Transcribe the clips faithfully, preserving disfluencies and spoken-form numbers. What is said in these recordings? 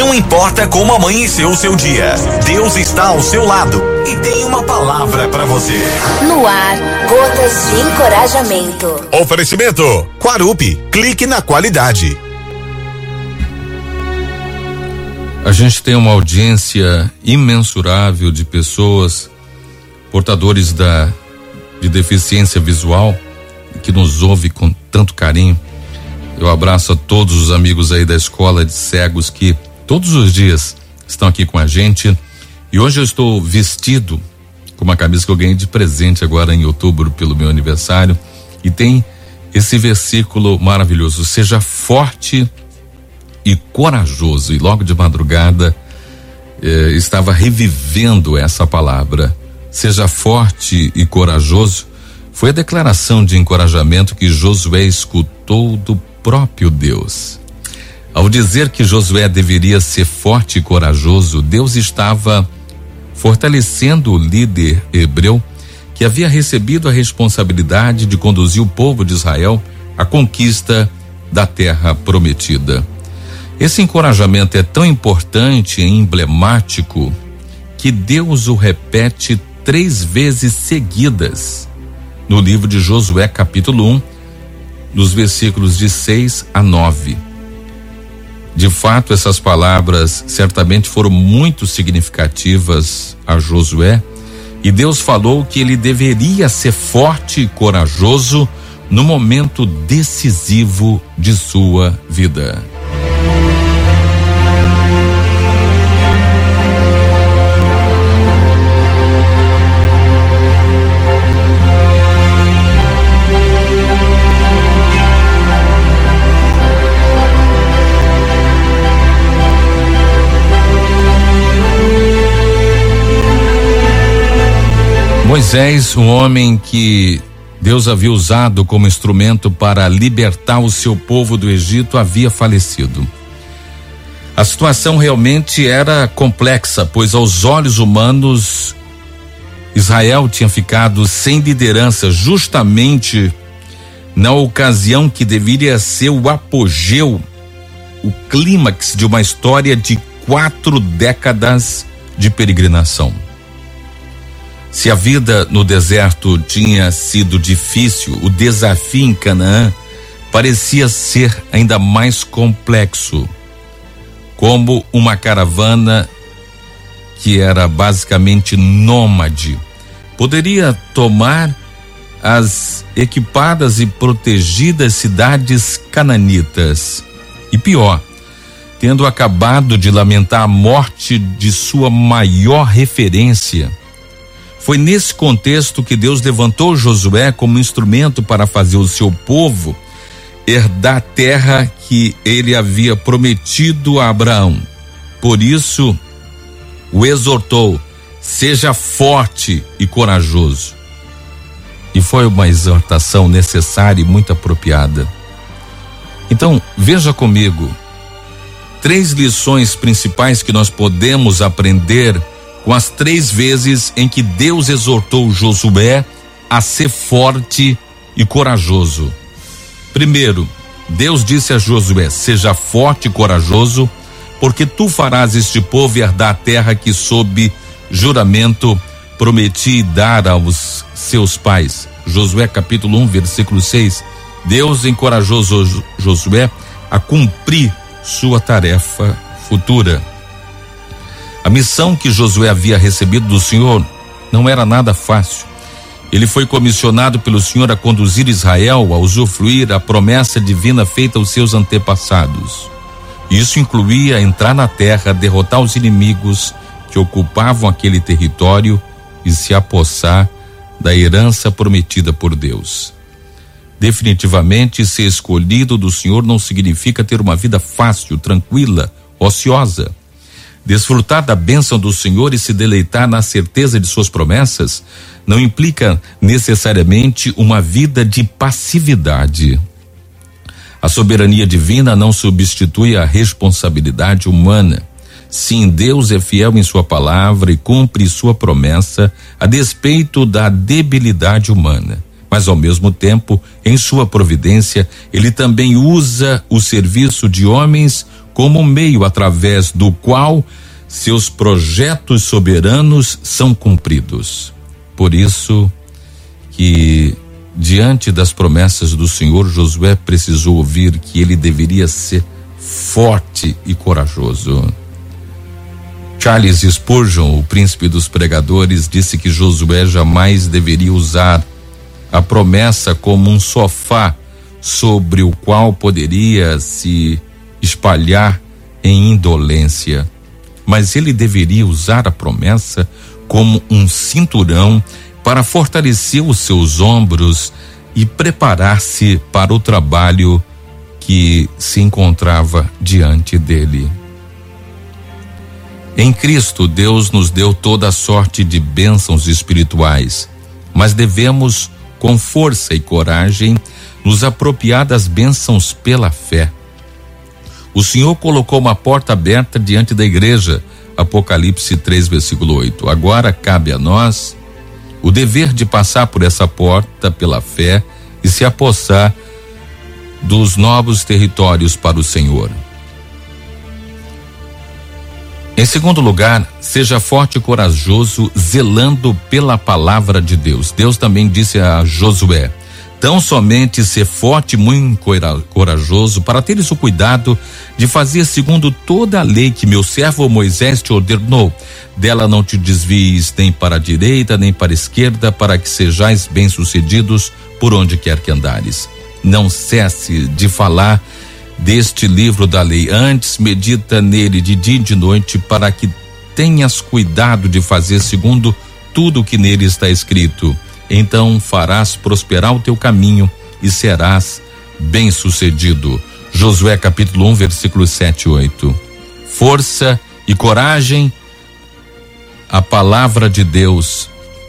Não importa como amanheceu o seu dia, Deus está ao seu lado e tem uma palavra para você. No ar, gotas de encorajamento. Oferecimento Quarupi, clique na qualidade. A gente tem uma audiência imensurável de pessoas portadores da de deficiência visual que nos ouve com tanto carinho. Eu abraço a todos os amigos aí da escola de cegos que todos os dias estão aqui com a gente. E hoje eu estou vestido com uma camisa que eu ganhei de presente agora em outubro pelo meu aniversário, e tem esse versículo maravilhoso: seja forte e corajoso. E logo de madrugada eh, estava revivendo essa palavra, seja forte e corajoso. Foi a declaração de encorajamento que Josué escutou do próprio Deus. Ao dizer que Josué deveria ser forte e corajoso, Deus estava fortalecendo o líder hebreu que havia recebido a responsabilidade de conduzir o povo de Israel à conquista da terra prometida. Esse encorajamento é tão importante e emblemático que Deus o repete três vezes seguidas no livro de Josué, capítulo um, dos versículos de seis a nove. De fato, essas palavras certamente foram muito significativas a Josué, e Deus falou que ele deveria ser forte e corajoso no momento decisivo de sua vida. Moisés, um homem que Deus havia usado como instrumento para libertar o seu povo do Egito, havia falecido. A situação realmente era complexa, pois aos olhos humanos Israel tinha ficado sem liderança justamente na ocasião que deveria ser o apogeu, o clímax de uma história de quatro décadas de peregrinação. Se a vida no deserto tinha sido difícil, o desafio em Canaã parecia ser ainda mais complexo. Como uma caravana que era basicamente nômade poderia tomar as equipadas e protegidas cidades cananitas. E pior, tendo acabado de lamentar a morte de sua maior referência. Foi nesse contexto que Deus levantou Josué como instrumento para fazer o seu povo herdar a terra que ele havia prometido a Abraão. Por isso, o exortou: seja forte e corajoso. E foi uma exortação necessária e muito apropriada. Então, veja comigo, três lições principais que nós podemos aprender com as três vezes em que Deus exortou Josué a ser forte e corajoso. Primeiro, Deus disse a Josué: seja forte e corajoso, porque tu farás este povo herdar a terra que sob juramento prometi dar aos seus pais. Josué capítulo um, versículo seis. Deus encorajou Josué a cumprir sua tarefa futura. A missão que Josué havia recebido do Senhor não era nada fácil. Ele foi comissionado pelo Senhor a conduzir Israel a usufruir a promessa divina feita aos seus antepassados. Isso incluía entrar na terra, derrotar os inimigos que ocupavam aquele território e se apossar da herança prometida por Deus. Definitivamente, ser escolhido do Senhor não significa ter uma vida fácil, tranquila, ociosa. Desfrutar da bênção do Senhor e se deleitar na certeza de suas promessas não implica necessariamente uma vida de passividade. A soberania divina não substitui a responsabilidade humana. Sim, Deus é fiel em sua palavra e cumpre sua promessa a despeito da debilidade humana. Mas ao mesmo tempo, em sua providência, ele também usa o serviço de homens como um meio através do qual seus projetos soberanos são cumpridos. Por isso que, diante das promessas do Senhor, Josué precisou ouvir que ele deveria ser forte e corajoso. Charles Spurgeon, o príncipe dos pregadores, disse que Josué jamais deveria usar a promessa como um sofá sobre o qual poderia se espalhar em indolência, mas ele deveria usar a promessa como um cinturão para fortalecer os seus ombros e preparar-se para o trabalho que se encontrava diante dele. Em Cristo, Deus nos deu toda a sorte de bênçãos espirituais, mas devemos, com força e coragem, nos apropriar das bênçãos pela fé. O Senhor colocou uma porta aberta diante da igreja, Apocalipse três, versículo oito. Agora cabe a nós o dever de passar por essa porta pela fé e se apossar dos novos territórios para o Senhor. Em segundo lugar, seja forte e corajoso, zelando pela palavra de Deus. Deus também disse a Josué: tão somente ser forte e muito corajoso, para teres o cuidado de fazer segundo toda a lei que meu servo Moisés te ordenou. Dela não te desvies nem para a direita nem para a esquerda, para que sejais bem-sucedidos por onde quer que andares. Não cesse de falar deste livro da lei, antes medita nele de dia e de noite, para que tenhas cuidado de fazer segundo tudo o que nele está escrito. Então farás prosperar o teu caminho e serás bem-sucedido. Josué capítulo um, versículos sete e oito. Força e coragem, a palavra de Deus,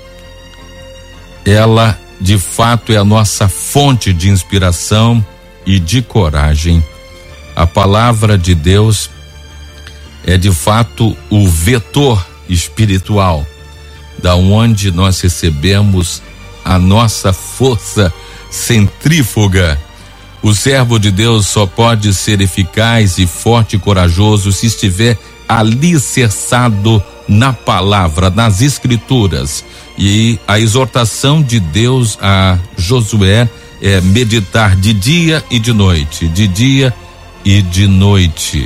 ela de fato é a nossa fonte de inspiração e de coragem. A palavra de Deus é de fato o vetor espiritual, da onde nós recebemos a nossa força centrífuga. O servo de Deus só pode ser eficaz e forte e corajoso se estiver alicerçado na palavra, nas escrituras. E a exortação de Deus a Josué é meditar de dia e de noite, de dia e de noite.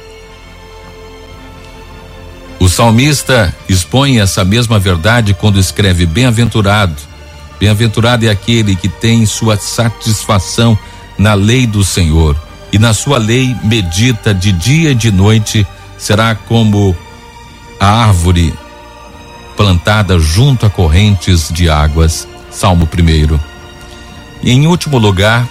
O salmista expõe essa mesma verdade quando escreve: bem-aventurado, bem-aventurado é aquele que tem sua satisfação na lei do Senhor, e na sua lei medita de dia e de noite. Será como a árvore plantada junto a correntes de águas. Salmo primeiro. E em último lugar,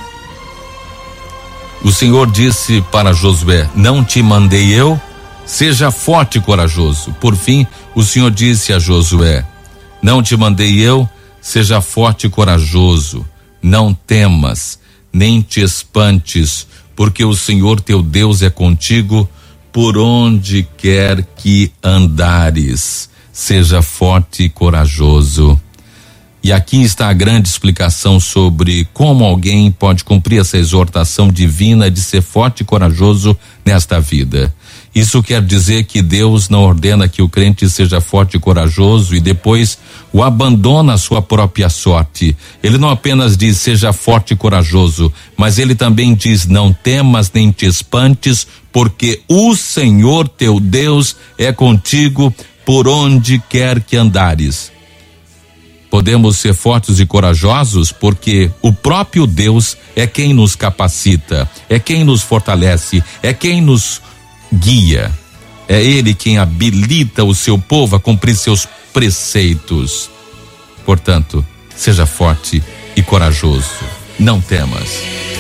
o Senhor disse para Josué: não te mandei eu? Seja forte e corajoso. Por fim, o Senhor disse a Josué: não te mandei eu? Seja forte e corajoso. Não temas, nem te espantes, porque o Senhor teu Deus é contigo por onde quer que andares. Seja forte e corajoso. E aqui está a grande explicação sobre como alguém pode cumprir essa exortação divina de ser forte e corajoso nesta vida. Isso quer dizer que Deus não ordena que o crente seja forte e corajoso e depois o abandona à sua própria sorte. Ele não apenas diz seja forte e corajoso, mas ele também diz: não temas nem te espantes, porque o Senhor teu Deus é contigo por onde quer que andares. Podemos ser fortes e corajosos porque o próprio Deus é quem nos capacita, é quem nos fortalece, é quem nos guia. É Ele quem habilita o seu povo a cumprir seus preceitos. Portanto, seja forte e corajoso. Não temas.